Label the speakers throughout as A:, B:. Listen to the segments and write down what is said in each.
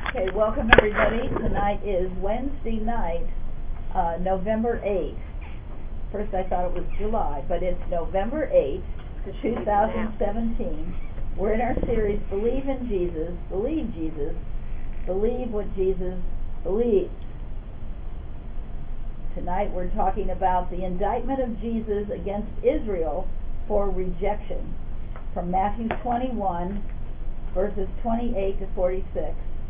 A: Okay, welcome everybody. Tonight is Wednesday night, November 8th. First I thought it was July, but it's November 8th, 2017. We're in our series, Believe in Jesus, Believe Jesus, Believe what Jesus believes. Tonight we're talking about the indictment of Jesus against Israel for rejection, from Matthew 21, verses 28 to 46.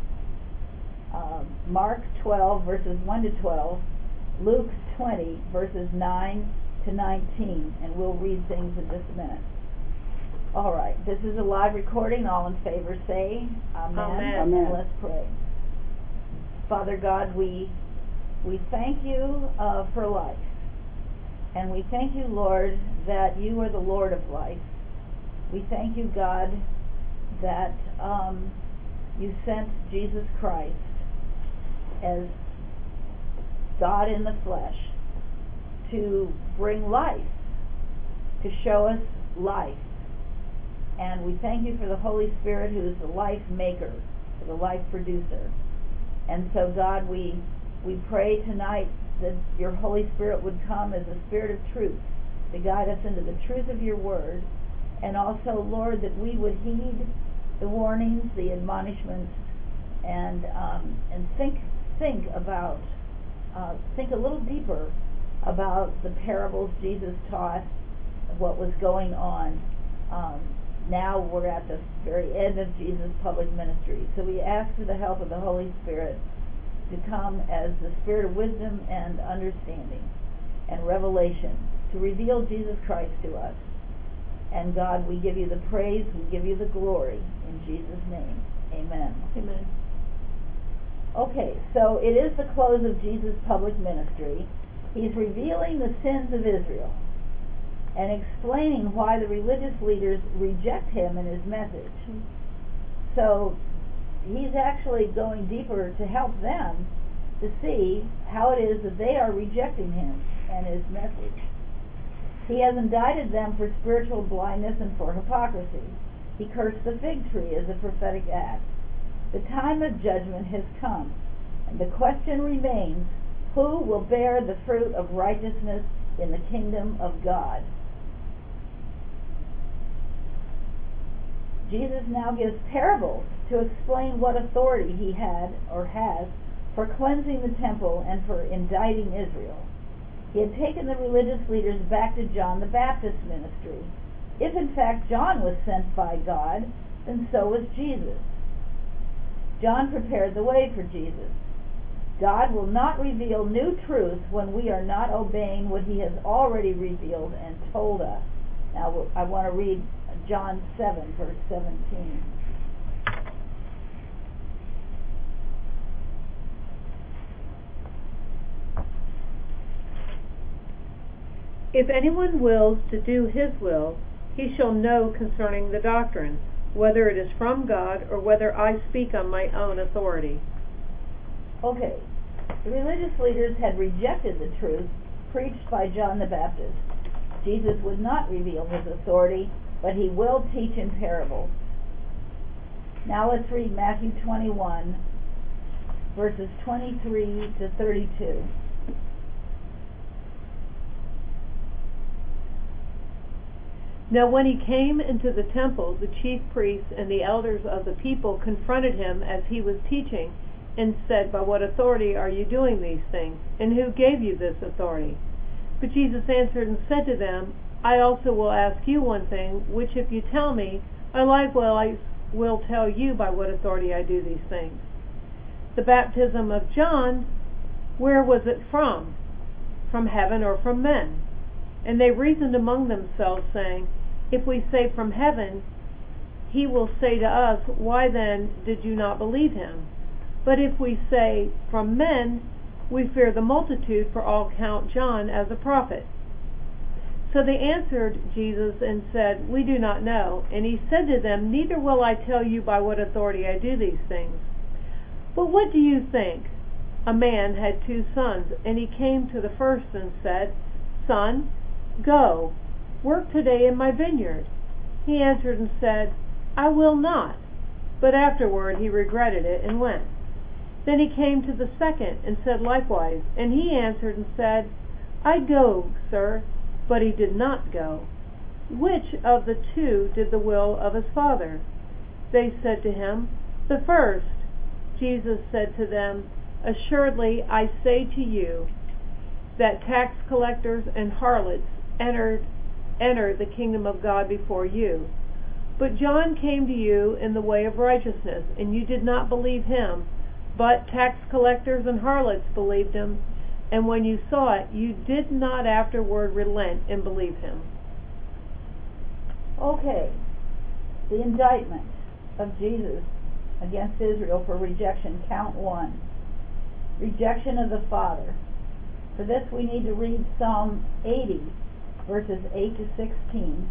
A: Mark 12, verses 1 to 12, Luke 20, verses 9 to 19, and we'll read things in just a minute. All right, this is a live recording. All in favor say Amen.
B: Amen.
A: Let's pray. Father God, we thank you for life, and we thank you, Lord, that you are the Lord of life. We thank you, God, that you sent Jesus Christ as God in the flesh to bring life, to show us life. And we thank you for the Holy Spirit, who is the life maker, the life producer. And so, God, we pray tonight that your Holy Spirit would come as a spirit of truth to guide us into the truth of your word. And also, Lord, that we would heed the warnings, the admonishments, and think a little deeper about the parables Jesus taught, what was going on. Now we're at the very end of Jesus' public ministry. So we ask for the help of the Holy Spirit to come as the spirit of wisdom and understanding and revelation to reveal Jesus Christ to us. And God, we give you the praise, we give you the glory, in Jesus' name. Amen.
B: Amen.
A: Okay, so it is the close of Jesus' public ministry. He's revealing the sins of Israel and explaining why the religious leaders reject him and his message. So he's actually going deeper to help them to see how it is that they are rejecting him and his message. He has indicted them for spiritual blindness and for hypocrisy. He cursed the fig tree as a prophetic act. The time of judgment has come, and the question remains, who will bear the fruit of righteousness in the kingdom of God? Jesus now gives parables to explain what authority he had or has for cleansing the temple and for indicting Israel. He had taken the religious leaders back to John the Baptist's ministry. If in fact John was sent by God, then so was Jesus. John prepared the way for Jesus. God will not reveal new truth when we are not obeying what he has already revealed and told us. Now I want to read John 7, verse 17.
B: If anyone wills to do his will, he shall know concerning the doctrine, whether it is from God or whether I speak on my own authority.
A: Okay, the religious leaders had rejected the truth preached by John the Baptist. Jesus would not reveal his authority, but he will teach in parables. Now let's read Matthew 21, verses 23 to 32.
B: Now when he came into the temple, the chief priests and the elders of the people confronted him as he was teaching, and said, By what authority are you doing these things? And who gave you this authority? But Jesus answered and said to them, I also will ask you one thing, which if you tell me, I likewise will tell you by what authority I do these things. The baptism of John, where was it from? From heaven or from men? And they reasoned among themselves, saying, If we say from heaven, he will say to us, Why then did you not believe him? But if we say from men, we fear the multitude, for all count John as a prophet. So they answered Jesus and said, We do not know. And he said to them, Neither will I tell you by what authority I do these things. But what do you think? A man had 2 sons, and he came to the first and said, Son, go, work today in my vineyard. He answered and said, I will not. But afterward he regretted it and went. Then he came to the second, and said likewise. And he answered and said, I go, sir. But he did not go. Which of the two did the will of his father? They said to him, The first. Jesus said to them, Assuredly I say to you, that tax collectors and harlots enter the kingdom of God before you. But John came to you in the way of righteousness, and you did not believe him, but tax collectors and harlots believed him, and when you saw it, you did not afterward relent and believe him.
A: Okay, the indictment of Jesus against Israel for rejection, count 1. Rejection of the Father. For this we need to read Psalm 80, verses 8 to 16.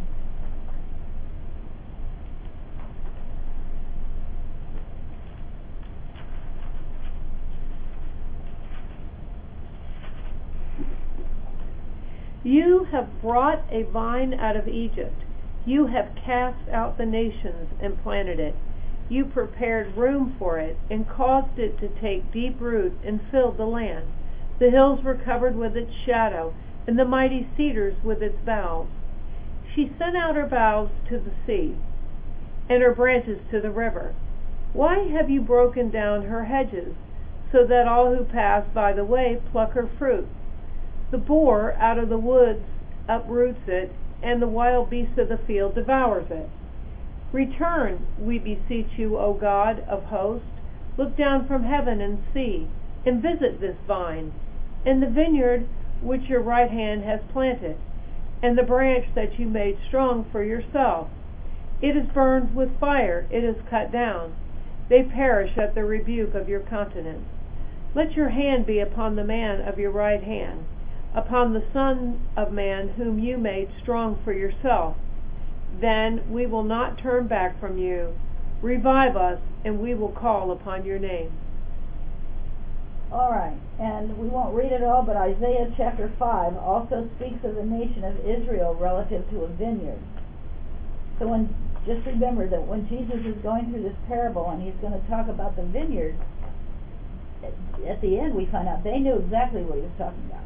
B: You have brought a vine out of Egypt. You have cast out the nations and planted it. You prepared room for it and caused it to take deep root and filled the land. The hills were covered with its shadow, and the mighty cedars with its boughs. She sent out her boughs to the sea, and her branches to the river. Why have you broken down her hedges, so that all who pass by the way pluck her fruit? The boar out of the woods uproots it, and the wild beast of the field devours it. Return, we beseech you, O God of hosts. Look down from heaven and see, and visit this vine, and the vineyard which your right hand has planted, and the branch that you made strong for yourself. It is burned with fire, it is cut down. They perish at the rebuke of your countenance. Let your hand be upon the man of your right hand, upon the Son of Man whom you made strong for yourself. Then we will not turn back from you. Revive us, and we will call upon your name.
A: All right, and we won't read it all, but Isaiah chapter 5 also speaks of the nation of Israel relative to a vineyard. So just remember that when Jesus is going through this parable and he's going to talk about the vineyard, at the end we find out they knew exactly what he was talking about.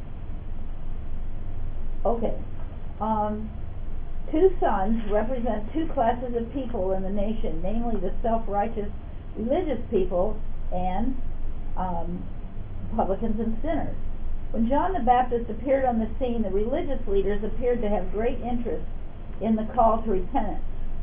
A: Okay. Two sons represent two classes of people in the nation, namely the self-righteous religious people and publicans and sinners. When John the Baptist appeared on the scene, the religious leaders appeared to have great interest in the call to repentance.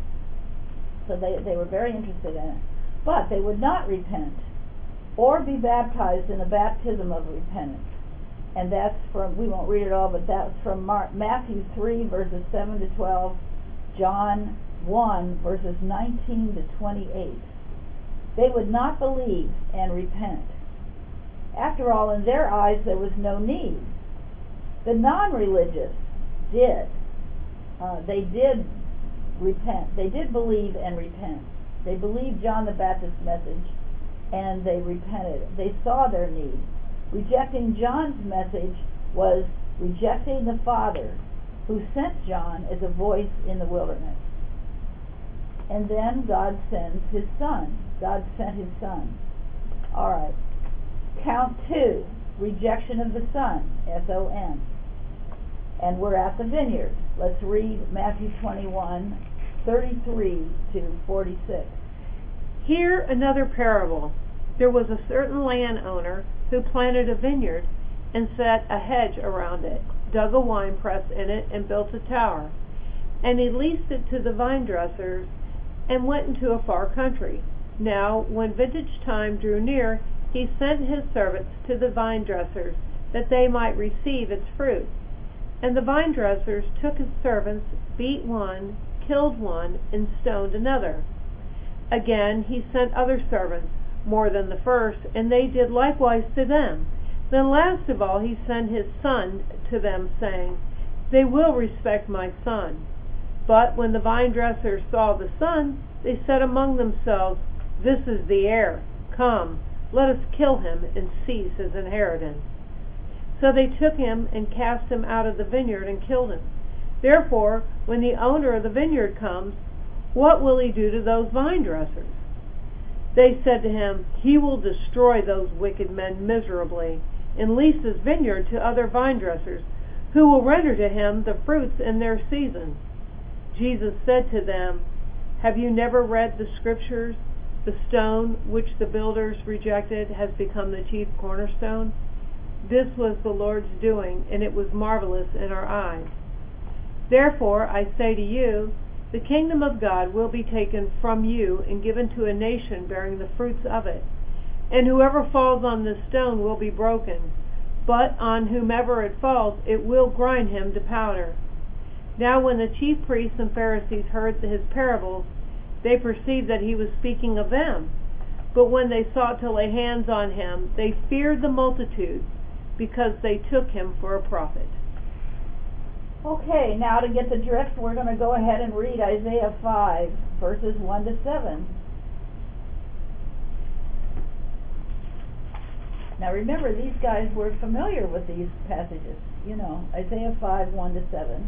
A: So they were very interested in it. But they would not repent or be baptized in a baptism of repentance. And that's from, we won't read it all, but that's from Matthew 3, verses 7 to 12, John 1, verses 19 to 28. They would not believe and repent. After all, in their eyes there was no need. The non-religious did. They did repent. They did believe and repent. They believed John the Baptist's message, and they repented. They saw their need. Rejecting John's message was rejecting the Father who sent John as a voice in the wilderness. And then God sends his Son. God sent his Son. All right. Count 2, rejection of the Son, S-O-N. And we're at the vineyard. Let's read Matthew 21, 33 to 46.
B: Here another parable. There was a certain landowner who planted a vineyard and set a hedge around it, dug a wine press in it, and built a tower. And he leased it to the vine dressers and went into a far country. Now, when vintage time drew near, he sent his servants to the vine dressers that they might receive its fruit. And the vine dressers took his servants, beat one, killed one, and stoned another. Again he sent other servants, more than the first, and they did likewise to them. Then last of all he sent his Son to them, saying, They will respect my son. But when the vine dressers saw the son, they said among themselves, This is the heir. Come, let us kill him and seize his inheritance. So they took him and cast him out of the vineyard and killed him. Therefore, when the owner of the vineyard comes, what will he do to those vine dressers? They said to him, "He will destroy those wicked men miserably, and lease his vineyard to other vine dressers, who will render to him the fruits in their season." Jesus said to them, "Have you never read the Scriptures? The stone which the builders rejected has become the chief cornerstone. This was the Lord's doing, and it was marvelous in our eyes. Therefore, I say to you, the kingdom of God will be taken from you and given to a nation bearing the fruits of it. And whoever falls on this stone will be broken, but on whomever it falls, it will grind him to powder." Now when the chief priests and Pharisees heard his parables, they perceived that he was speaking of them. But when they sought to lay hands on him, they feared the multitude, because they took him for a prophet.
A: Okay, now to get the drift, we're going to go ahead and read Isaiah 5, verses 1 to 7. Now remember, these guys were familiar with these passages. You know, Isaiah 5, 1 to 7.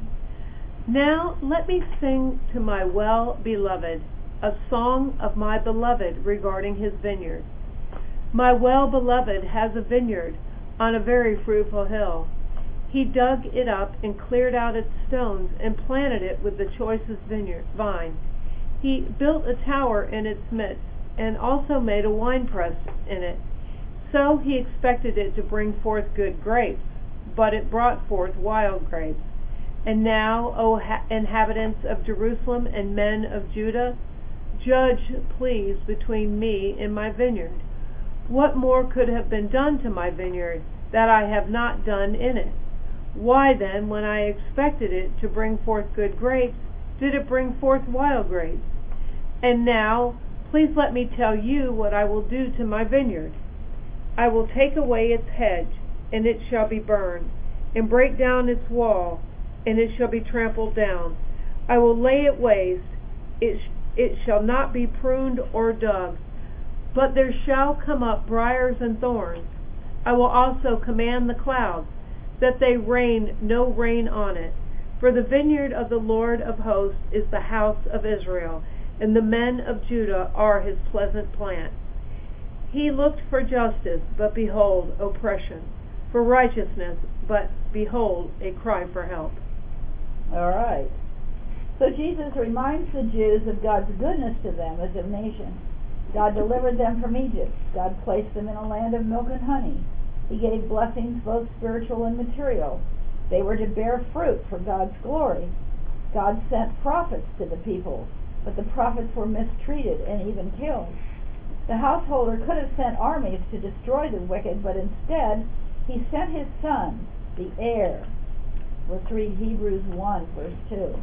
B: "Now let me sing to my well-beloved a song of my beloved regarding his vineyard. My well-beloved has a vineyard on a very fruitful hill. He dug it up and cleared out its stones and planted it with the choicest vine. He built a tower in its midst and also made a winepress in it. So he expected it to bring forth good grapes, but it brought forth wild grapes. And now, O inhabitants of Jerusalem and men of Judah, judge, please, between me and my vineyard. What more could have been done to my vineyard that I have not done in it? Why then, when I expected it to bring forth good grapes, did it bring forth wild grapes? And now, please let me tell you what I will do to my vineyard. I will take away its hedge, and it shall be burned, and break down its wall, and it shall be trampled down. I will lay it waste, it shall not be pruned or dug, but there shall come up briars and thorns. I will also command the clouds, that they rain no rain on it. For the vineyard of the Lord of hosts is the house of Israel, and the men of Judah are his pleasant plant. He looked for justice, but behold, oppression, for righteousness, but behold, a cry for help."
A: All right. So Jesus reminds the Jews of God's goodness to them as a nation. God delivered them from Egypt. God placed them in a land of milk and honey. He gave blessings both spiritual and material. They were to bear fruit for God's glory. God sent prophets to the people, but the prophets were mistreated and even killed. The householder could have sent armies to destroy the wicked, but instead he sent his son, the heir. Let's read Hebrews 1, verse 2.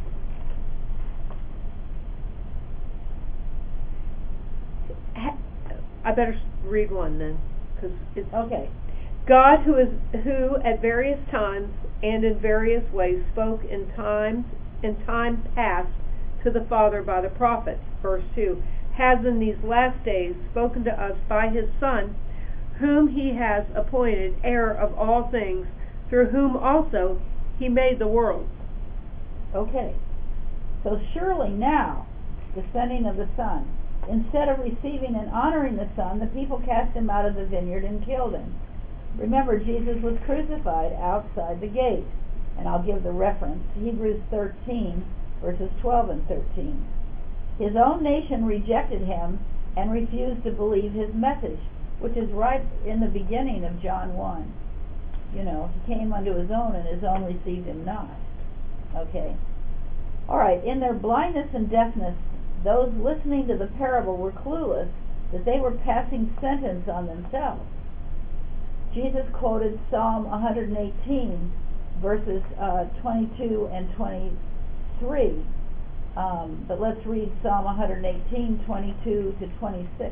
B: I better read one then, because it's
A: okay.
B: God, who at various times and in various ways spoke in times past to the Father by the prophets, verse 2, has in these last days spoken to us by his Son, whom he has appointed heir of all things, through whom also he made the world. Okay, so surely now, the sending of the Son, instead of receiving and honoring the Son, the people cast him out of the vineyard and killed him. Remember, Jesus was crucified outside the gate. And I'll give the reference, Hebrews 13, verses 12 and 13. His own nation rejected him and refused to believe his message, which is right in the beginning of John 1. You know, he came unto his own, and his own received him not. Okay. All right, in their blindness and deafness, those listening to the parable were clueless that they were passing sentence on themselves. Jesus quoted Psalm 118, verses 22 and 23. But let's read Psalm 118, 22 to 26.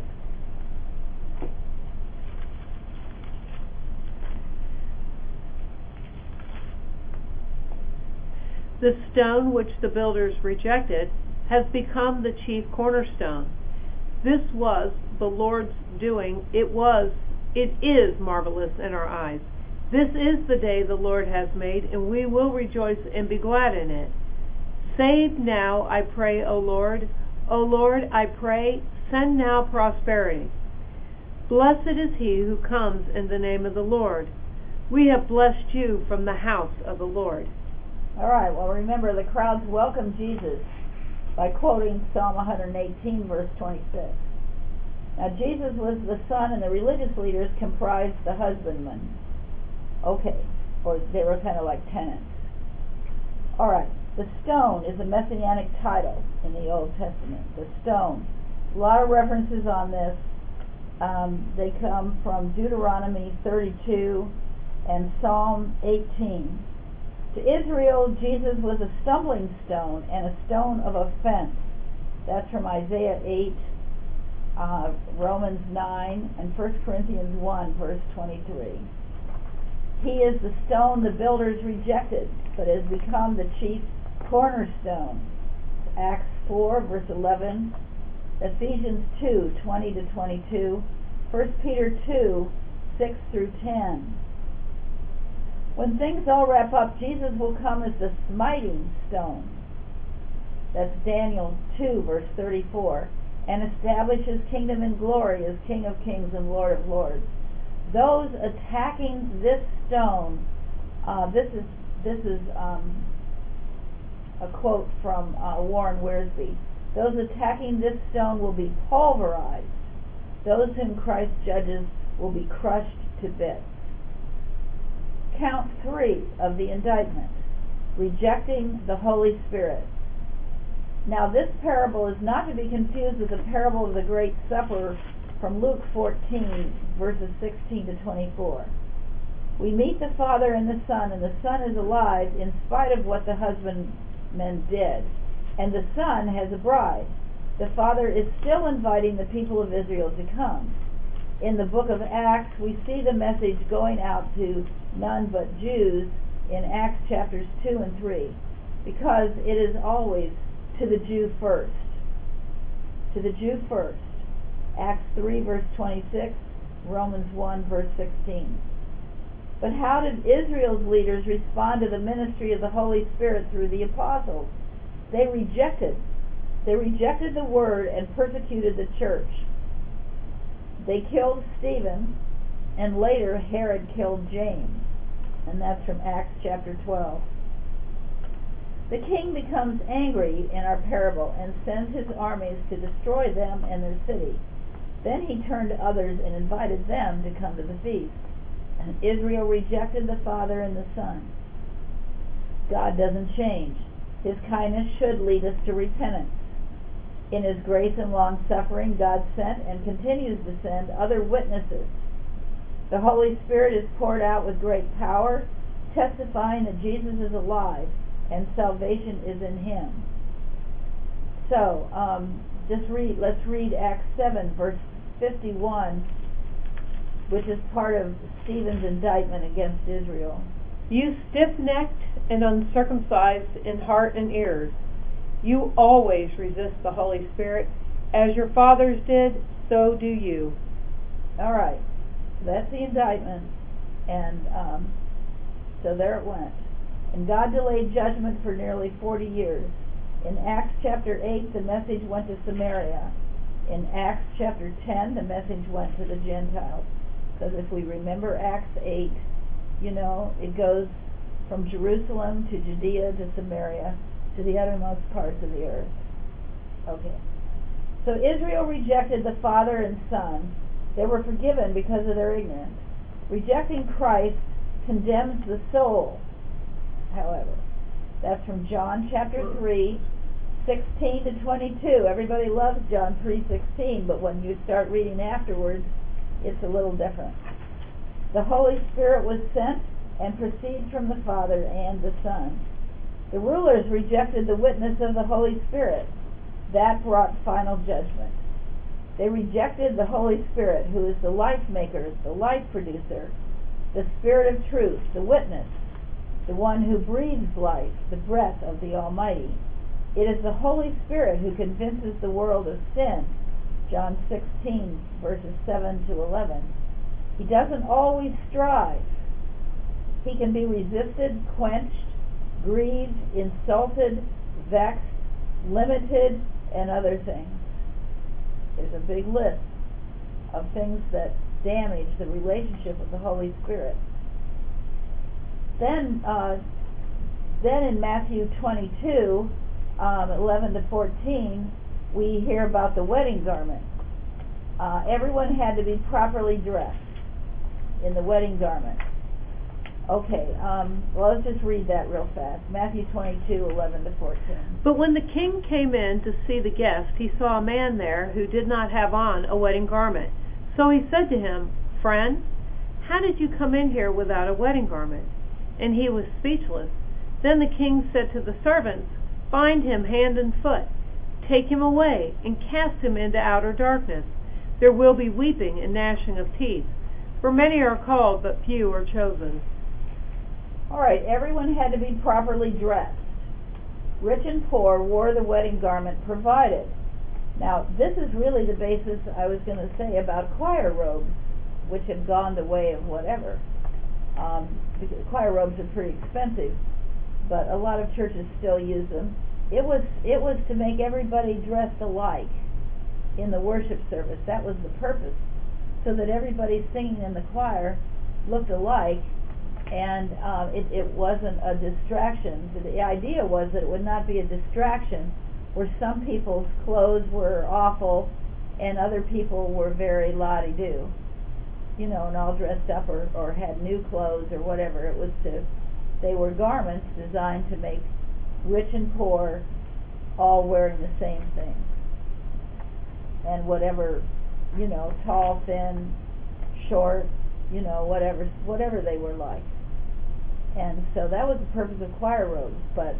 B: The stone which the builders rejected has become the chief cornerstone. This was the Lord's doing. It is marvelous in our eyes. This is the day the Lord has made, and we will rejoice and be glad in it. Save now, I pray, O Lord. O Lord, I pray, send now prosperity. Blessed is he who comes in the name of the Lord. We have blessed you from the house of the Lord.
A: All right, well, remember, the crowds welcomed Jesus by quoting Psalm 118, verse 26. Now, Jesus was the son, and the religious leaders comprised the husbandmen. Okay, or they were kind of like tenants. All right, the stone is a messianic title in the Old Testament. The stone. A lot of references on this. They come from Deuteronomy 32 and Psalm 18. To Israel, Jesus was a stumbling stone and a stone of offense. That's from Isaiah 8, Romans 9, and 1 Corinthians 1, verse 23. He is the stone the builders rejected, but has become the chief cornerstone. Acts 4, verse 11, Ephesians 2, 20 to 22, 1 Peter 2, 6 through 10. When things all wrap up, Jesus will come as the smiting stone. That's Daniel 2, verse 34, and establish his kingdom in glory as King of kings and Lord of lords. Those attacking this stone, this is a quote from Warren Wiersbe. Those attacking this stone will be pulverized. Those whom Christ judges will be crushed to bits. Count 3 of the indictment: rejecting the Holy Spirit. Now, this parable is not to be confused with the parable of the Great Supper from Luke 14, verses 16 to 24. We meet the Father and the Son, and the Son is alive in spite of what the husbandmen did. And the Son has a bride. The Father is still inviting the people of Israel to come. In the book of Acts, we see the message going out to none but Jews in Acts chapters 2 and 3, because it is always to the Jew first. To the Jew first. Acts 3, verse 26, Romans 1, verse 16. But how did Israel's leaders respond to the ministry of the Holy Spirit through the apostles? They rejected the word and persecuted the church. They killed Stephen, and later Herod killed James. And that's from Acts chapter 12. The king becomes angry in our parable and sends his armies to destroy them and their city. Then he turned to others and invited them to come to the feast. And Israel rejected the Father and the Son. God doesn't change. His kindness should lead us to repentance. In his grace and long-suffering, God sent and continues to send other witnesses. The Holy Spirit is poured out with great power, testifying that Jesus is alive and salvation is in him. So, let's read Acts 7, verse 51, which is part of Stephen's indictment against Israel.
B: You stiff-necked and uncircumcised in heart and ears, you always resist the Holy Spirit. As your fathers did, so do you.
A: All right. So that's the indictment. And so there it went. And God delayed judgment for nearly 40 years. In Acts chapter 8, the message went to Samaria. In Acts chapter 10, the message went to the Gentiles. Because if we remember Acts 8, it goes from Jerusalem to Judea to Samaria to the uttermost parts of the earth. Okay. So Israel rejected the Father and Son. They were forgiven because of their ignorance. Rejecting Christ condemns the soul, however. That's from John chapter 3, 16 to 22. Everybody loves John 3:16, but when you start reading afterwards, it's a little different. The Holy Spirit was sent and proceeds from the Father and the Son. The rulers rejected the witness of the Holy Spirit. That brought final judgment. They rejected the Holy Spirit, who is the life maker, the life producer, the Spirit of truth, the witness, the one who breathes life, the breath of the Almighty. It is the Holy Spirit who convinces the world of sin. John 16, verses 7 to 11. He doesn't always strive. He can be resisted, quenched, grieved, insulted, vexed, limited, and other things. There's a big list of things that damage the relationship with the Holy Spirit. Then in Matthew 22, 11 to 14, we hear about the wedding garment. Everyone had to be properly dressed in the wedding garment. Okay, well, let's just read that real fast. Matthew 22, 11 to 14.
B: But when the king came in to see the guest, he saw a man there who did not have on a wedding garment. So he said to him, "Friend, how did you come in here without a wedding garment?" And he was speechless. Then the king said to the servants, "Bind him hand and foot, take him away, and cast him into outer darkness. There will be weeping and gnashing of teeth, for many are called, but few are chosen."
A: All right, everyone had to be properly dressed. Rich and poor wore the wedding garment provided. Now, this is really the basis I was going to say about choir robes, which have gone the way of whatever. Because choir robes are pretty expensive, but a lot of churches still use them. It was to make everybody dressed alike in the worship service. That was the purpose, so that everybody singing in the choir looked alike, and it wasn't a distraction. The idea was that it would not be a distraction where some people's clothes were awful and other people were very la-di-do, and all dressed up or had new clothes or whatever. They were garments designed to make rich and poor all wearing the same thing. And whatever, tall, thin, short, whatever they were like. And so that was the purpose of choir robes, but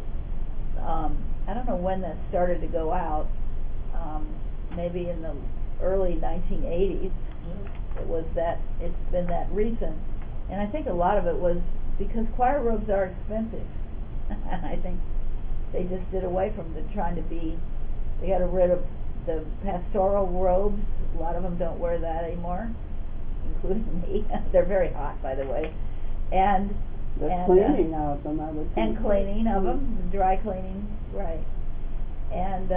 A: I don't know when that started to go out. Maybe in the early 1980s. It's been that recent. And I think a lot of it was because choir robes are expensive. And I think they just did away from they got rid of the pastoral robes. A lot of them don't wear that anymore, including me. They're very hot, by the way. And
C: cleaning of them, I would think.
A: And cleaning of them, dry cleaning, right. And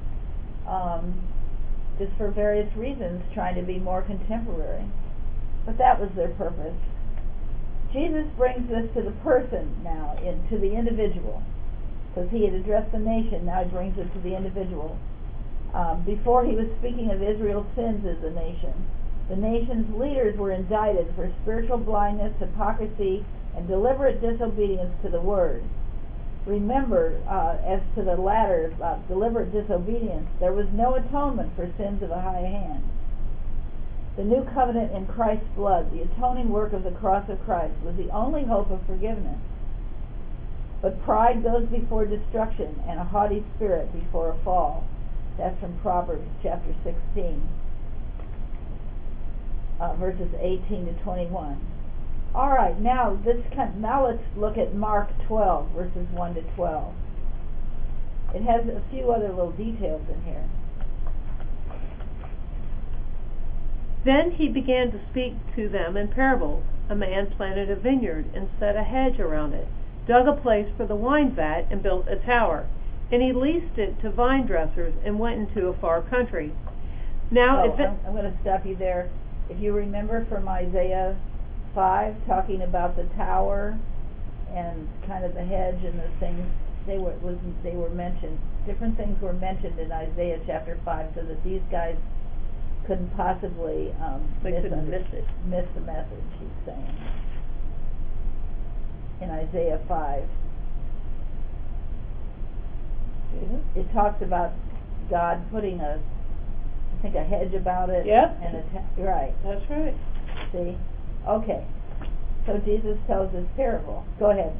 A: just for various reasons, trying to be more contemporary. But that was their purpose. Jesus brings this to the person now, to the individual. Because he had addressed the nation, now he brings it to the individual. Before he was speaking of Israel's sins as a nation. The nation's leaders were indicted for spiritual blindness, hypocrisy, and deliberate disobedience to the word. Remember, as to the latter, deliberate disobedience, there was no atonement for sins of a high hand. The new covenant in Christ's blood, the atoning work of the cross of Christ, was the only hope of forgiveness. But pride goes before destruction, and a haughty spirit before a fall. That's from Proverbs chapter 16, verses 18 to 21. All right, now let's look at Mark 12, verses 1 to 12. It has a few other little details in here.
B: Then he began to speak to them in parables. A man planted a vineyard and set a hedge around it, dug a place for the wine vat, and built a tower. And he leased it to vine dressers and went into a far country. Now,
A: I'm going to stop you there. If you remember from Isaiah 5, talking about the tower and kind of the hedge and the things, they were mentioned. Different things were mentioned in Isaiah chapter 5, so that these guys couldn't possibly miss the message, he's saying. In Isaiah 5. It talks about God putting a hedge about it.
B: Yep.
A: And right.
B: That's right.
A: See? Okay. So Jesus tells this parable. Go ahead.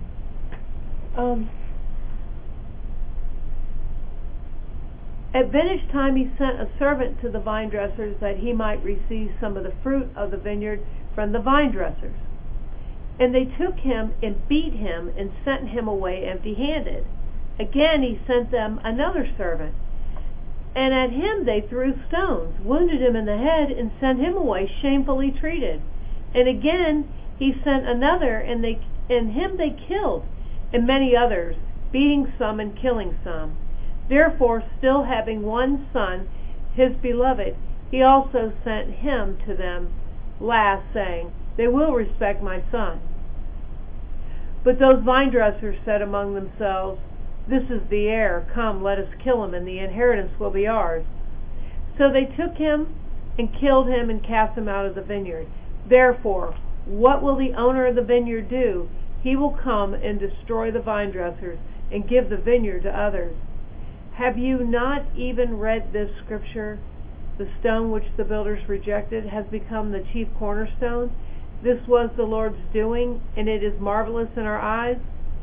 B: At vintage time he sent a servant to the vine dressers that he might receive some of the fruit of the vineyard from the vine dressers. And they took him and beat him and sent him away empty-handed. Again he sent them another servant, and at him they threw stones, wounded him in the head, and sent him away shamefully treated. And again he sent another, and him they killed, and many others, beating some and killing some. Therefore, still having one son, his beloved, He also sent him to them last, saying, They will respect my son. But those vine dressers said among themselves, This is the heir. Come, let us kill him, and the inheritance will be ours. So they took him and killed him and cast him out of the vineyard. Therefore, what will the owner of the vineyard do? He will come and destroy the vine dressers and give the vineyard to others. Have you not even read this scripture? The stone which the builders rejected has become the chief cornerstone. This was the Lord's doing, and it is marvelous in our eyes.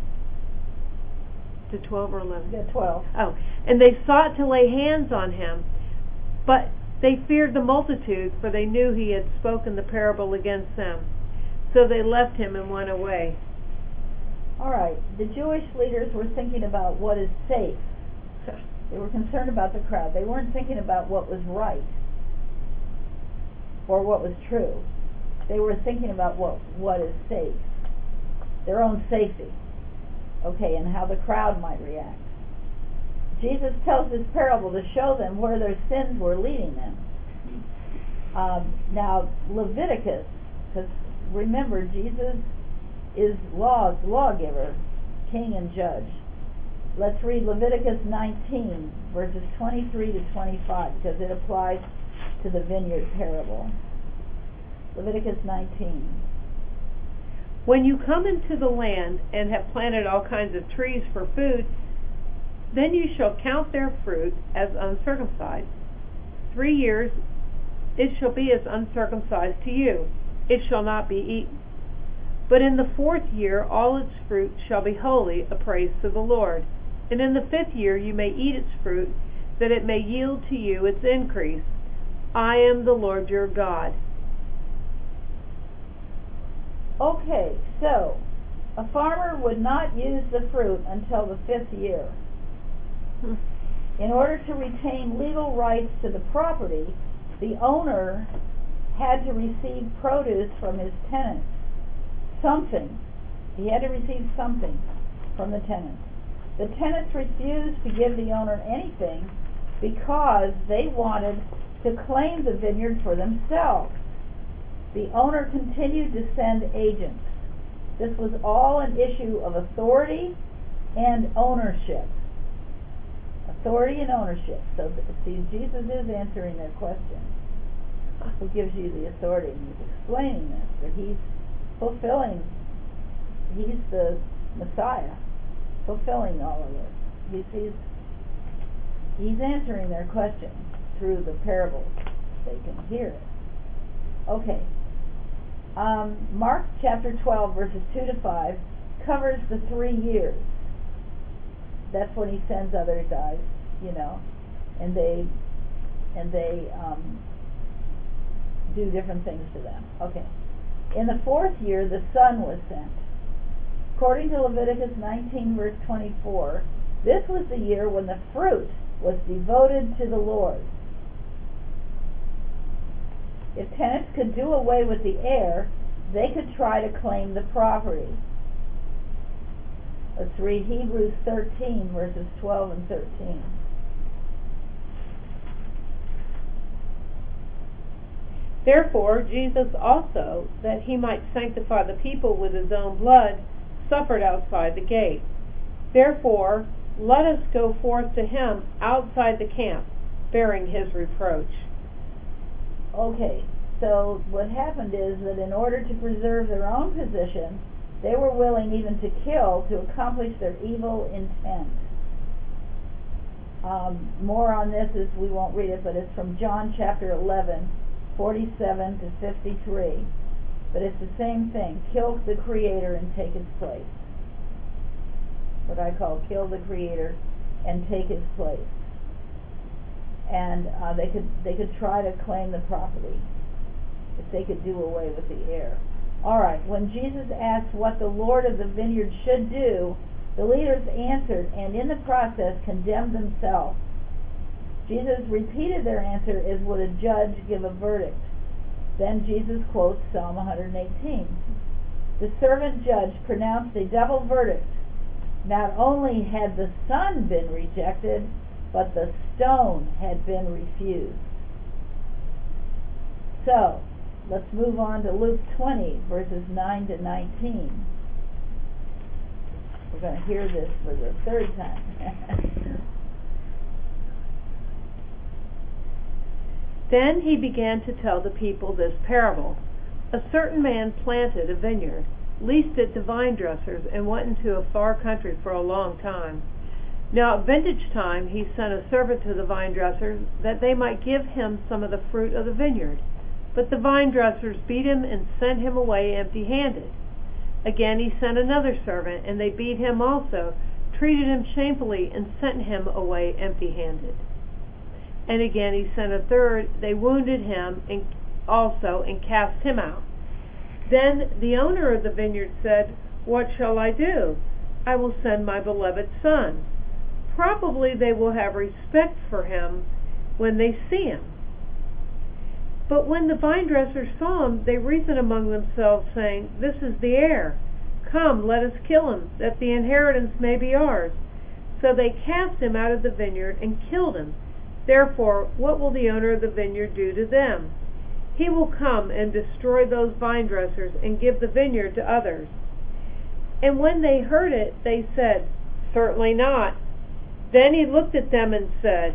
B: To 12 or 11?
A: Yeah, 12.
B: Oh, and they sought to lay hands on him, but they feared the multitude, for they knew he had spoken the parable against them. So they left him and went away.
A: All right. The Jewish leaders were thinking about what is safe. They were concerned about the crowd. They weren't thinking about what was right or what was true. They were thinking about what is safe, their own safety, okay, and how the crowd might react. Jesus tells this parable to show them where their sins were leading them. Now, Leviticus, because remember, Jesus is lawgiver, king and judge. Let's read Leviticus 19, verses 23 to 25, because it applies to the vineyard parable. Leviticus 19.
B: When you come into the land and have planted all kinds of trees for food, then you shall count their fruit as uncircumcised. 3 years it shall be as uncircumcised to you. It shall not be eaten. But in the 4th year all its fruit shall be holy, a praise to the Lord. And in the 5th year you may eat its fruit, that it may yield to you its increase. I am the Lord your God.
A: Okay, so a farmer would not use the fruit until the 5th year. In order to retain legal rights to the property, the owner had to receive produce from his tenants. Something. He had to receive something from the tenants. The tenants refused to give the owner anything because they wanted to claim the vineyard for themselves. The owner continued to send agents. This was all an issue of authority and ownership. Authority and ownership. So, see, Jesus is answering their question. Who gives you the authority? And he's explaining this, that he's fulfilling, he's the Messiah, fulfilling all of this. He's answering their question through the parables. They can hear it. Okay. Mark chapter 12, verses 2 to 5 covers the 3 years. That's when he sends other guys, and they do different things to them. Okay. In the 4th year, the Son was sent. According to Leviticus 19, verse 24, this was the year when the fruit was devoted to the Lord. If tenants could do away with the heir, they could try to claim the property. Let's read Hebrews 13, verses 12 and 13.
B: Therefore, Jesus also, that he might sanctify the people with his own blood, suffered outside the gate. Therefore, let us go forth to him outside the camp, bearing his reproach.
A: Okay, so what happened is that in order to preserve their own position, they were willing even to kill to accomplish their evil intent. More on this is, we won't read it, but it's from John chapter 11, 47 to 53. But it's the same thing. Kill the Creator and take his place. What I call kill the Creator and take his place. And they could try to claim the property if they could do away with the heir. All right. When Jesus asked what the Lord of the vineyard should do, the leaders answered, and in the process condemned themselves. Jesus repeated their answer as would a judge give a verdict. Then Jesus quotes Psalm 118. The servant judge pronounced a double verdict. Not only had the son been rejected, but the stone had been refused. So, let's move on to Luke 20, verses 9 to 19. We're going to hear this for the third time.
B: Then he began to tell the people this parable. A certain man planted a vineyard, leased it to vine dressers, and went into a far country for a long time. Now at vintage time he sent a servant to the vine dressers that they might give him some of the fruit of the vineyard. But the vine dressers beat him and sent him away empty-handed. Again he sent another servant, and they beat him also, treated him shamefully, and sent him away empty-handed. And again he sent a third. They wounded him also and cast him out. Then the owner of the vineyard said, "What shall I do? I will send my beloved son. Probably they will have respect for him when they see him." But when the vine dressers saw him, they reasoned among themselves, saying, "This is the heir. Come, let us kill him, that the inheritance may be ours." So they cast him out of the vineyard and killed him. Therefore, what will the owner of the vineyard do to them? He will come and destroy those vine dressers and give the vineyard to others. And when they heard it, they said, "Certainly not." Then he looked at them and said,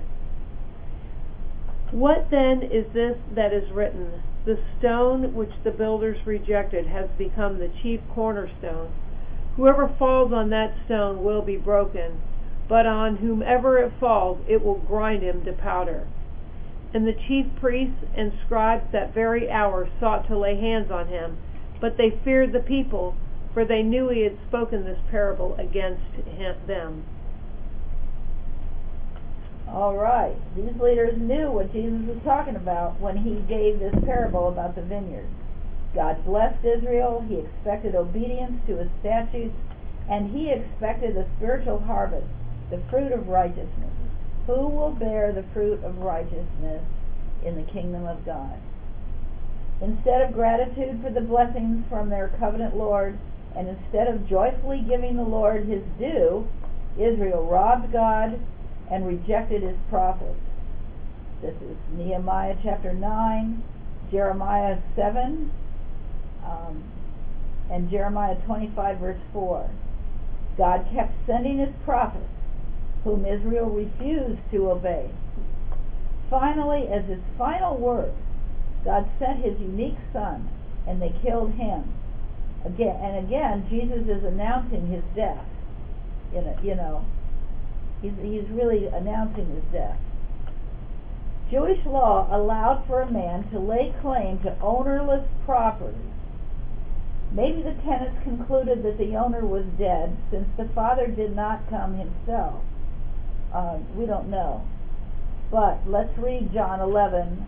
B: "What then is this that is written? The stone which the builders rejected has become the chief cornerstone. Whoever falls on that stone will be broken, but on whomever it falls it will grind him to powder." And the chief priests and scribes that very hour sought to lay hands on him, but they feared the people, for they knew he had spoken this parable against them.
A: All right. These leaders knew what Jesus was talking about when he gave this parable about the vineyard. God blessed Israel. He expected obedience to his statutes, and he expected a spiritual harvest, the fruit of righteousness. Who will bear the fruit of righteousness in the kingdom of God? Instead of gratitude for the blessings from their covenant Lord, and instead of joyfully giving the Lord his due, Israel robbed God and rejected his prophets. This is Nehemiah chapter 9, Jeremiah 7, and Jeremiah 25 verse 4. God kept sending his prophets, whom Israel refused to obey. Finally, as his final word, God sent his unique son, and they killed him. Again, Jesus is announcing his death. He's really announcing his death. Jewish law allowed for a man to lay claim to ownerless property. Maybe the tenants concluded that the owner was dead, since the father did not come himself. We don't know. But let's read John 11.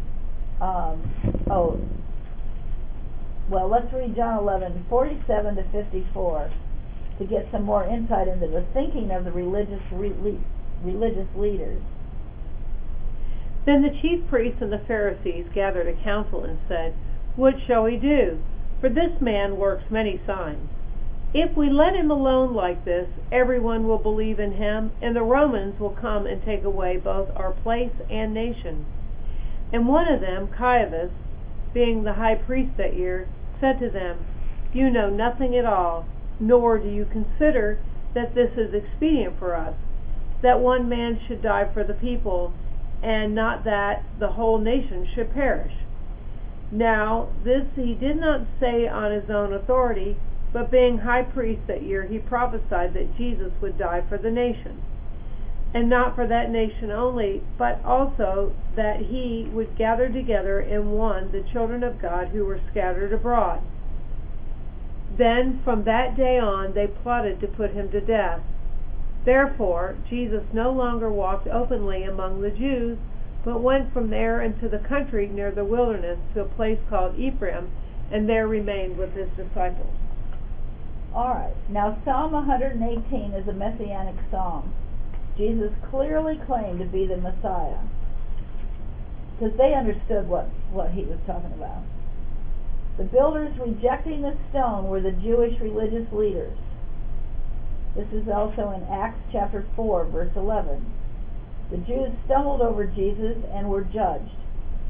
A: Let's read John 11, 47 to 54 to get some more insight into the thinking of the religious leaders.
B: Then the chief priests and the Pharisees gathered a council and said, "What shall we do? For this man works many signs. If we let him alone like this, everyone will believe in him, and the Romans will come and take away both our place and nation." And one of them, Caiaphas, being the high priest that year, said to them, "You know nothing at all, nor do you consider that this is expedient for us, that one man should die for the people, and not that the whole nation should perish." Now this he did not say on his own authority, but being high priest that year, he prophesied that Jesus would die for the nation, and not for that nation only, but also that he would gather together in one the children of God who were scattered abroad. Then from that day on they plotted to put him to death. Therefore Jesus no longer walked openly among the Jews, but went from there into the country near the wilderness to a place called Ephraim, and there remained with his disciples.
A: Alright, now Psalm 118 is a messianic psalm. Jesus clearly claimed to be the Messiah, because they understood what he was talking about. The builders rejecting the stone were the Jewish religious leaders. This is also in Acts chapter 4, verse 11. The Jews stumbled over Jesus and were judged.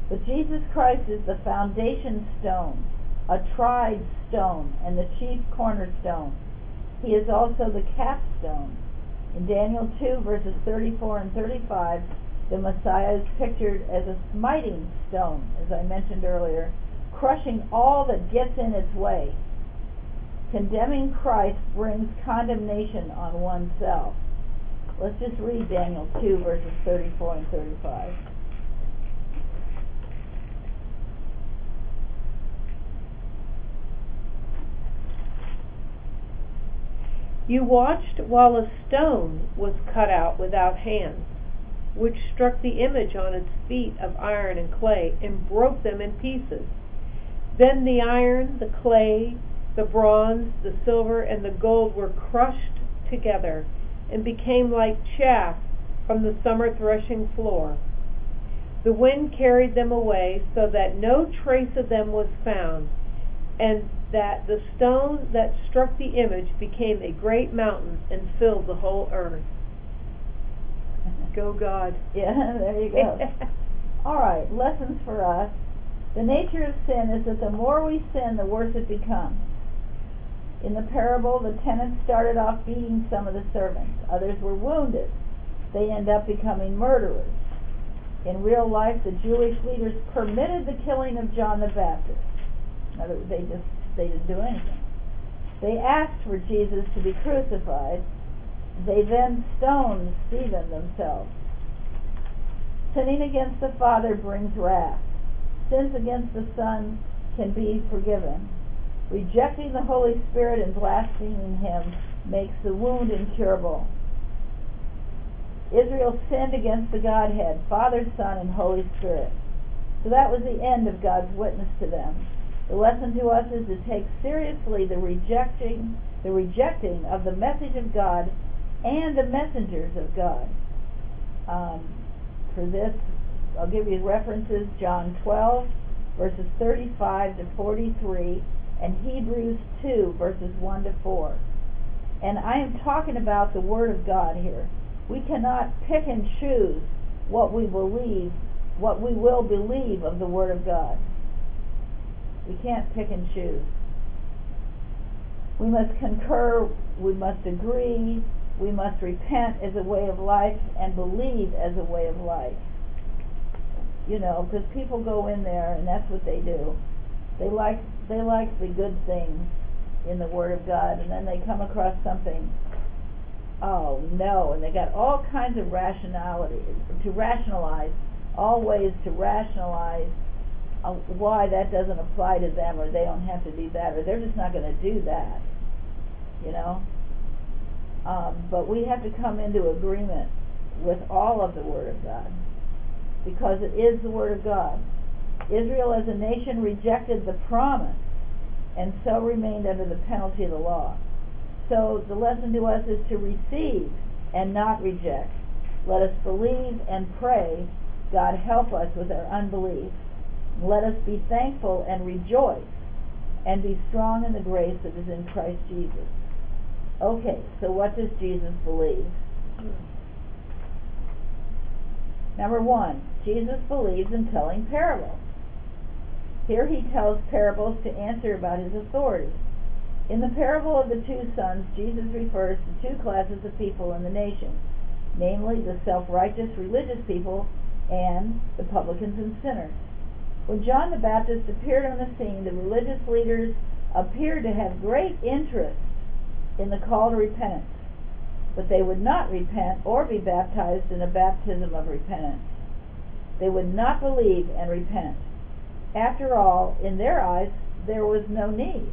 A: But Jesus Christ is the foundation stone, a tried stone, and the chief cornerstone. He is also the capstone. In Daniel 2, verses 34 and 35, the Messiah is pictured as a smiting stone, as I mentioned earlier, crushing all that gets in its way. Condemning Christ brings condemnation on oneself. Let's just read Daniel 2, verses 34 and 35.
B: You watched while a stone was cut out without hands, which struck the image on its feet of iron and clay, and broke them in pieces. Then the iron, the clay, the bronze, the silver, and the gold were crushed together, and became like chaff from the summer threshing floor. The wind carried them away, so that no trace of them was found, and that the stone that struck the image became a great mountain and filled the whole earth. Go God.
A: Yeah, there you go. All right, lessons for us. The nature of sin is that the more we sin, the worse it becomes. In the parable, the tenants started off beating some of the servants. Others were wounded. They end up becoming murderers. In real life, the Jewish leaders permitted the killing of John the Baptist. In other words, they didn't do anything. They asked for Jesus to be crucified. They then stoned Stephen themselves. Sinning against the Father brings wrath. Sins against the Son can be forgiven. Rejecting the Holy Spirit and blaspheming Him makes the wound incurable. Israel sinned against the Godhead, Father, Son, and Holy Spirit. So that was the end of God's witness to them. The lesson to us is to take seriously the rejecting of the message of God and the messengers of God. For this, I'll give you references: John 12, verses 35 to 43, and Hebrews 2, verses 1 to 4. And I am talking about the Word of God here. We cannot pick and choose what we believe, what we will believe of the Word of God. We can't pick and choose. We must concur, we must agree, we must repent as a way of life and believe as a way of life. You know, because people go in there and that's what they do. They like the good things in the Word of God, and then they come across something, oh no, and they got all kinds of rationality to rationalize, all ways to rationalize why that doesn't apply to them, or they don't have to do that, or they're just not going to do that, you know. But we have to come into agreement with all of the Word of God, because it is the Word of God. Israel as a nation rejected the promise, and so remained under the penalty of the law. So the lesson to us is to receive and not reject. Let us believe and pray, God help us with our unbelief. Let us be thankful and rejoice, and be strong in the grace that is in Christ Jesus. Okay, so what does Jesus believe? Number one, Jesus believes in telling parables. Here he tells parables to answer about his authority. In the parable of the two sons, Jesus refers to two classes of people in the nation, namely the self-righteous religious people and the publicans and sinners. When John the Baptist appeared on the scene, the religious leaders appeared to have great interest in the call to repentance, but they would not repent or be baptized in a baptism of repentance. They would not believe and repent. After all, in their eyes, there was no need.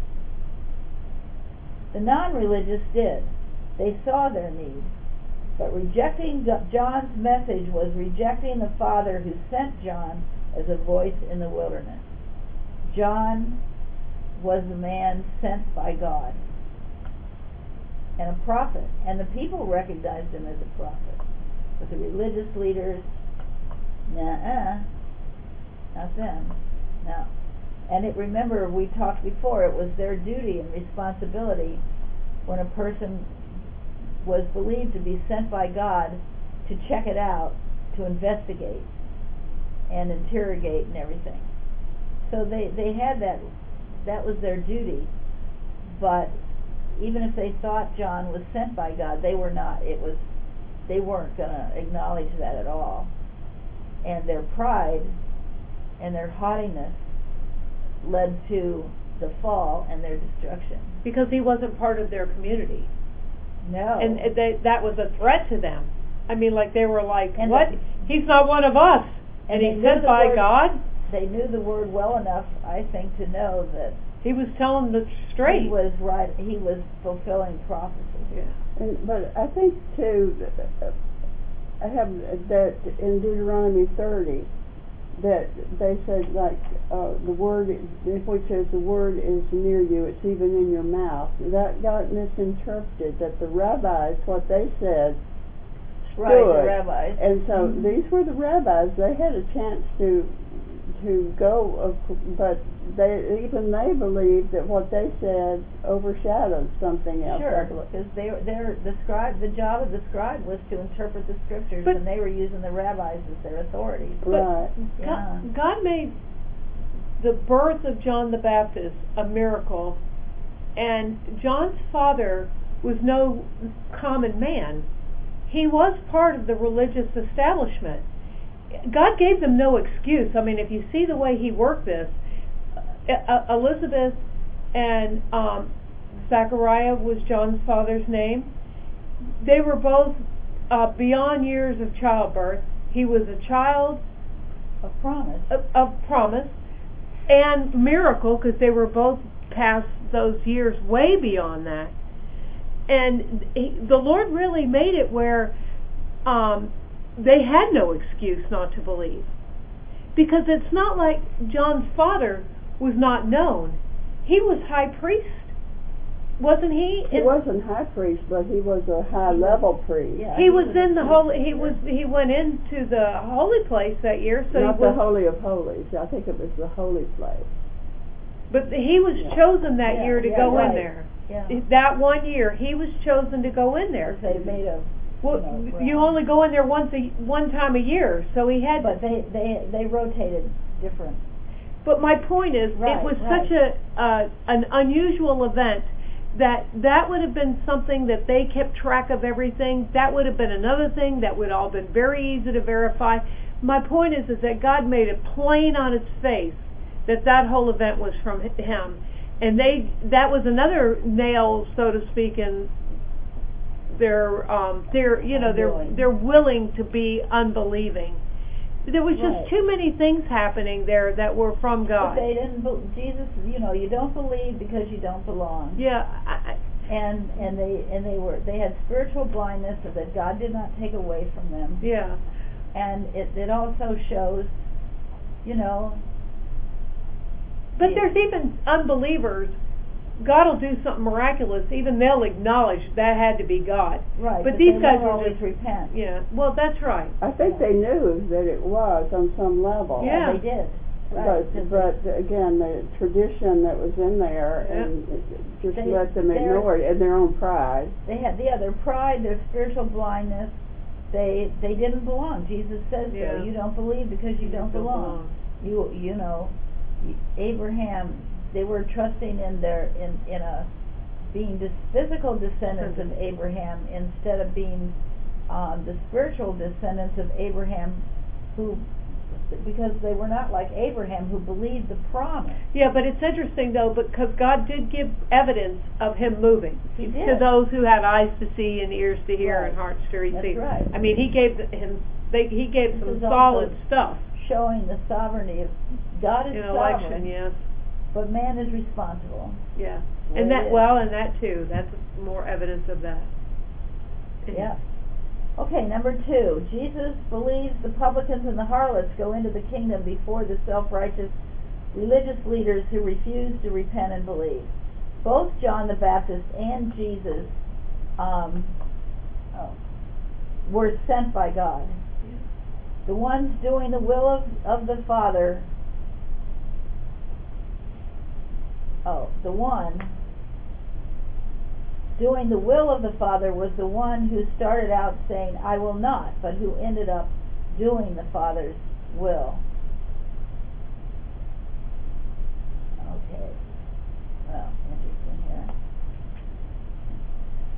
A: The non-religious did. They saw their need. But rejecting John's message was rejecting the Father who sent John as a voice in the wilderness. John was the man sent by God and a prophet, and the people recognized him as a prophet. But the religious leaders, not them, no. And remember, we talked before, it was their duty and responsibility when a person was believed to be sent by God to check it out, to investigate. and interrogate and everything. So they had that was their duty. But even if they thought John was sent by God, they were not. They weren't going to acknowledge that at all. And their pride and their haughtiness led to the fall and their destruction.
B: Because he wasn't part of their community.
A: No.
B: And that was a threat to them. I mean, like, they were like,
A: and
B: what? He's not one of us. And he's sent by God?
A: They knew the word well enough, I think, to know that
B: he was telling the straight.
A: He was right. He was fulfilling prophecy.
B: Yeah.
C: But I think, too, I have that in Deuteronomy 30, that they said, like, the word, which says the word is near you, it's even in your mouth. That got misinterpreted, that the rabbis, what they said,
A: right, the rabbis.
C: And so these were the rabbis. They had a chance to go, but they believed that what they said overshadowed something else.
A: Sure, because the job of the scribe was to interpret the scriptures, and they were using the rabbis as their authorities.
C: Right.
B: God made the birth of John the Baptist a miracle, and John's father was no common man. He was part of the religious establishment. God gave them no excuse. I mean, if you see the way he worked this, Elizabeth and Zachariah was John's father's name. They were both beyond years of childbirth. He was a child
A: of promise.
B: Of promise and miracle, because they were both past those years, way beyond that. And the Lord really made it where they had no excuse not to believe. Because it's not like John's father was not known. He was high priest, wasn't he?
C: He wasn't high priest, but he was a high level priest.
B: Yeah, he was in the holy. He went into the holy place that year. So
C: not the Holy of Holies. I think it was the holy place.
B: But he was chosen that year to go in there.
A: Yeah.
B: That 1 year, he was chosen to go in there.
A: They made a.
B: You only go in there one time a year, so he had.
A: But they rotated different.
B: But my point is, it was such an unusual event that would have been something that they kept track of everything. That would have been another thing that would all been very easy to verify. My point is that God made it plain on its face that whole event was from him, and that was another nail, so to speak, in they're willing to be unbelieving. There was just too many things happening there that were from God.
A: But they didn't. Jesus, you don't believe because you don't belong.
B: Yeah.
A: And they had spiritual blindness that God did not take away from them.
B: Yeah.
A: And it also shows,
B: But there's even unbelievers. God will do something miraculous. Even they'll acknowledge that had to be God.
A: Right.
B: But these guys
A: will
B: will
A: always repent.
B: Yeah. Well, that's right.
C: I think they knew that it was on some level.
B: Yeah,
A: they did. Right.
C: But again, the tradition that was in there and just let them ignore it in their own pride.
A: They had their pride, their spiritual blindness. They didn't belong. Jesus says so. You don't believe because you don't belong. Abraham. They were trusting in being physical descendants of Abraham instead of being the spiritual descendants of Abraham, because they were not like Abraham who believed the promise.
B: Yeah, but it's interesting though, because God did give evidence of him moving
A: to
B: those who had eyes to see and ears to hear and hearts to receive.
A: That's right.
B: I mean, he gave some solid stuff,
A: showing the sovereignty of God is
B: in
A: sovereign.
B: Election, yes.
A: But man is responsible.
B: Yeah, and that too. That's more evidence of that.
A: Yeah. Okay, number 2. Jesus believes the publicans and the harlots go into the kingdom before the self-righteous religious leaders who refuse to repent and believe. Both John the Baptist and Jesus were sent by God. The ones doing the will of the Father. The one doing the will of the Father was the one who started out saying, I will not, but who ended up doing the Father's will.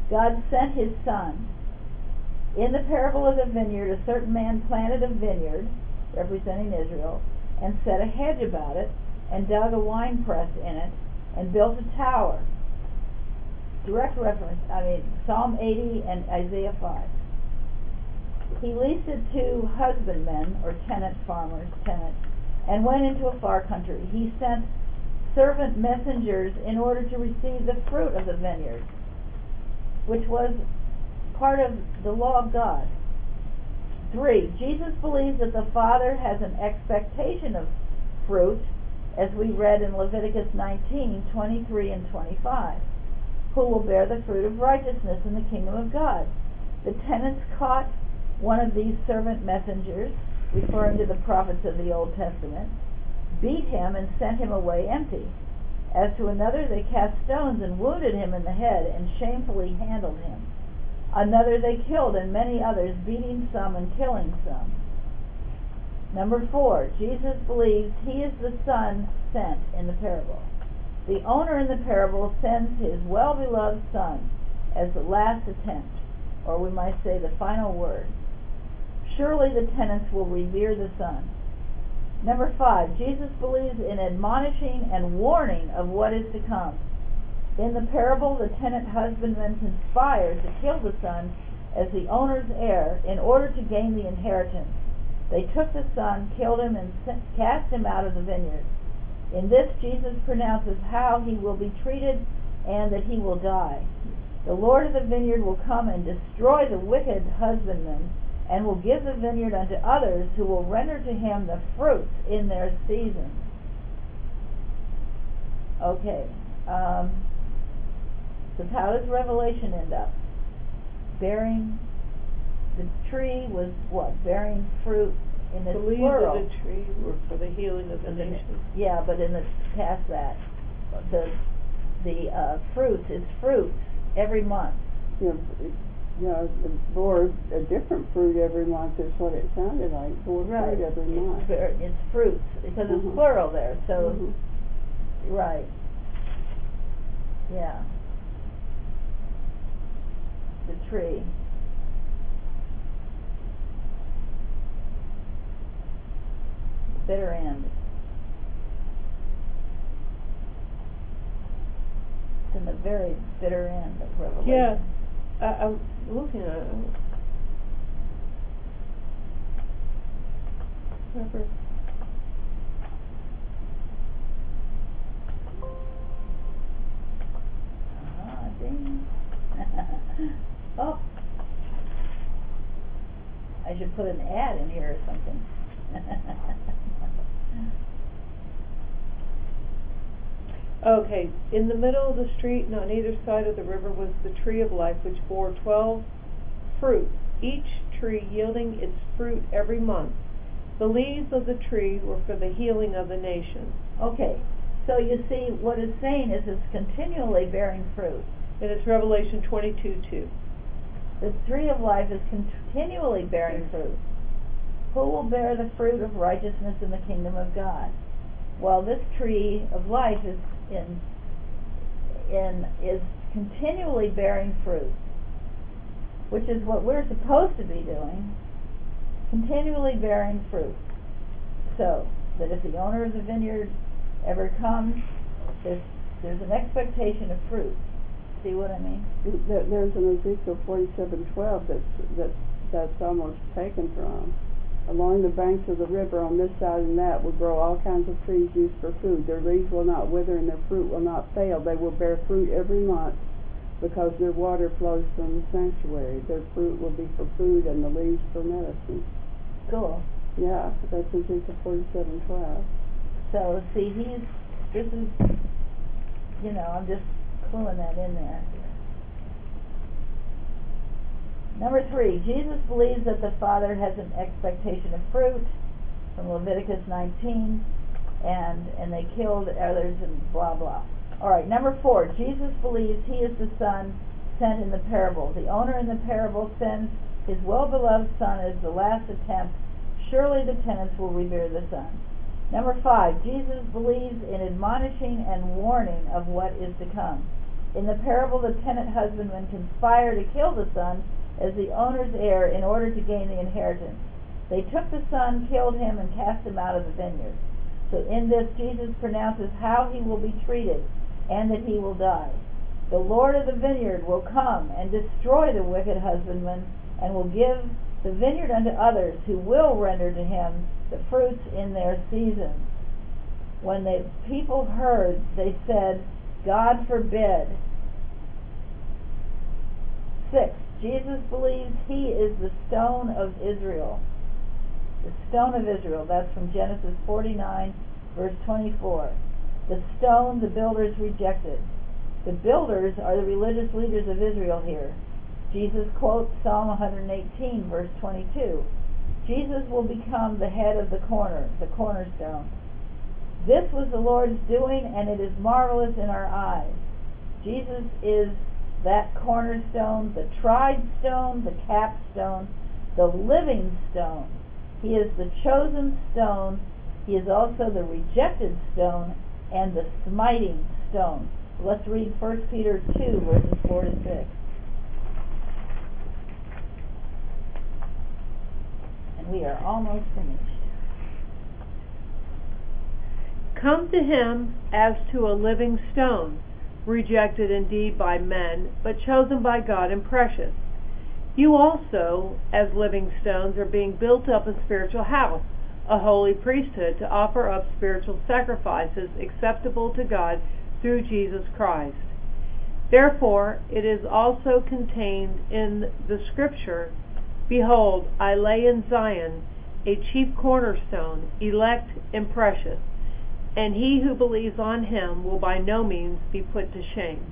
A: God sent his Son. In the parable of the vineyard, a certain man planted a vineyard, representing Israel, and set a hedge about it, and dug a winepress in it, and built a tower. Direct reference, Psalm 80 and Isaiah 5. He leased it to husbandmen, or farmers, and went into a far country. He sent servant messengers in order to receive the fruit of the vineyard, which was part of the law of God. 3. Jesus believes that the Father has an expectation of fruit, as we read in Leviticus 19:23 and 25. Who will bear the fruit of righteousness in the kingdom of God? The tenants caught one of these servant messengers, referring to the prophets of the Old Testament, beat him and sent him away empty. As to another, they cast stones and wounded him in the head and shamefully handled him. Another they killed, and many others, beating some and killing some. Number 4, Jesus believes he is the Son sent in the parable. The owner in the parable sends his well-beloved Son as the last attempt, or we might say the final word. Surely the tenants will revere the Son. Number 5, Jesus believes in admonishing and warning of what is to come. In the parable, the tenant husbandmen conspired to kill the Son as the owner's heir in order to gain the inheritance. They took the Son, killed him, and cast him out of the vineyard. In this, Jesus pronounces how he will be treated and that he will die. The Lord of the vineyard will come and destroy the wicked husbandmen, and will give the vineyard unto others who will render to him the fruits in their season. Okay. So how does Revelation end up? The tree was what? Bearing fruit in the
B: leaves
A: plural.
B: of the tree were for the healing of the nation.
A: Yeah, but past that, the fruits, it's fruits every month.
C: Bore a different fruit every month is what it sounded like. Bore fruit every month.
A: It's fruits, because it's plural there, so, right. Yeah. The tree. Bitter end. It's in the very bitter end of Revelation.
B: Yeah. I'm looking at it. Remember.
A: Ding. Oh. I should put an ad in here or something.
B: Okay, in the middle of the street and on either side of the river was the tree of life, which bore 12 fruits, each tree yielding its fruit every month. The leaves of the tree were for the healing of the nations.
A: Okay, so you see what it's saying is it's continually bearing fruit.
B: And it's Revelation 22:2.
A: The tree of life is continually bearing fruit. Who will bear the fruit of righteousness in the kingdom of God? Well, this tree of life is continually bearing fruit, which is what we're supposed to be doing, continually bearing fruit. So that if the owner of the vineyard ever comes, there's an expectation of fruit. See what I mean?
C: There's an Ezekiel 47:12 that's almost taken from. Along the banks of the river on this side and that will grow all kinds of trees used for food. Their leaves will not wither and their fruit will not fail. They will bear fruit every month because their water flows from the sanctuary. Their fruit will be for food and the leaves for medicine.
A: Cool.
C: Yeah, that's Ezekiel 47:12.
A: So see, this is, I'm just cluing that in there. Number 3, Jesus believes that the Father has an expectation of fruit, from Leviticus 19, and they killed others and blah blah. Alright, number 4, Jesus believes he is the Son sent in the parable. The owner in the parable sends his well-beloved Son as the last attempt. Surely the tenants will revere the Son. Number 5, Jesus believes in admonishing and warning of what is to come. In the parable, the tenant husbandmen conspire to kill the son as the owner's heir in order to gain the inheritance. They took the son, killed him, and cast him out of the vineyard. So in this, Jesus pronounces how he will be treated and that he will die. The Lord of the vineyard will come and destroy the wicked husbandman and will give the vineyard unto others who will render to him the fruits in their season. When the people heard, they said, God forbid. 6. Jesus believes he is the stone of Israel. The stone of Israel. That's from Genesis 49, verse 24. The stone the builders rejected. The builders are the religious leaders of Israel here. Jesus quotes Psalm 118, verse 22. Jesus will become the head of the cornerstone. This was the Lord's doing, and it is marvelous in our eyes. Jesus is that cornerstone, the tried stone, the capstone, the living stone. He is the chosen stone. He is also the rejected stone and the smiting stone. Let's read 1 Peter 2, verses 4 to 6. And we are almost finished.
B: Come to him as to a living stone, rejected indeed by men, but chosen by God and precious. You also, as living stones, are being built up a spiritual house, a holy priesthood, to offer up spiritual sacrifices acceptable to God through Jesus Christ. Therefore, it is also contained in the Scripture, Behold, I lay in Zion a chief cornerstone, elect and precious, and he who believes on him will by no means be put to shame.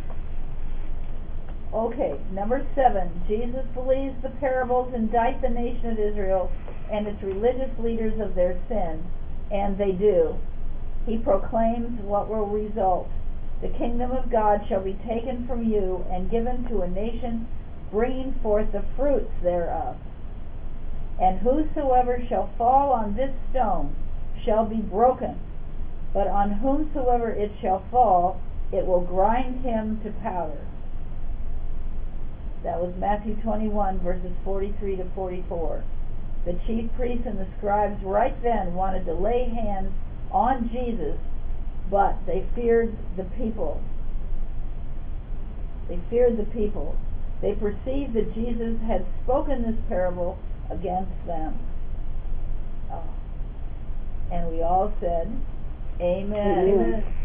A: Okay, number 7. Jesus believes the parables indict the nation of Israel and its religious leaders of their sin, and they do. He proclaims what will result. The kingdom of God shall be taken from you and given to a nation bringing forth the fruits thereof. And whosoever shall fall on this stone shall be broken, but on whomsoever it shall fall, it will grind him to powder. That was Matthew 21, verses 43 to 44. The chief priests and the scribes right then wanted to lay hands on Jesus, but they feared the people. They feared the people. They perceived that Jesus had spoken this parable against them. And we all said, Amen.
C: Amen.